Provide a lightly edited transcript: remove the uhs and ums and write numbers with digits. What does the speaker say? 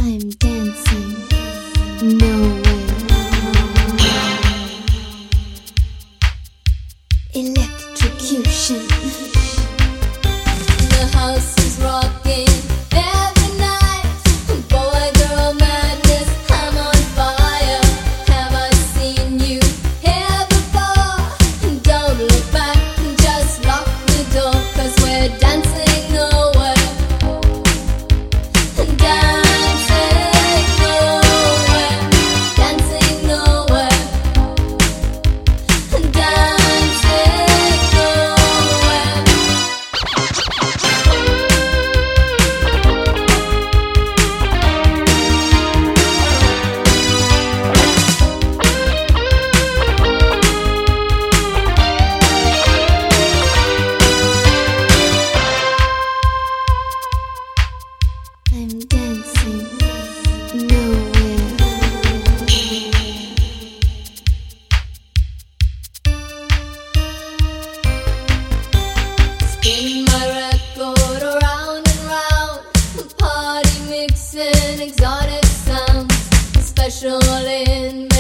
I'm dancing nowhere. Electrocution. The house is rocking every night. Boy, girl, madness, I'm on fire. Have I seen you here before? Don't look back, just lock the door, 'cause we're dancing nowhere. Dancing nowhere. Dancing nowhere. Dancing nowhere. I'm dancing nowhere. Spin my record around and round, party mixing exotic sounds, special in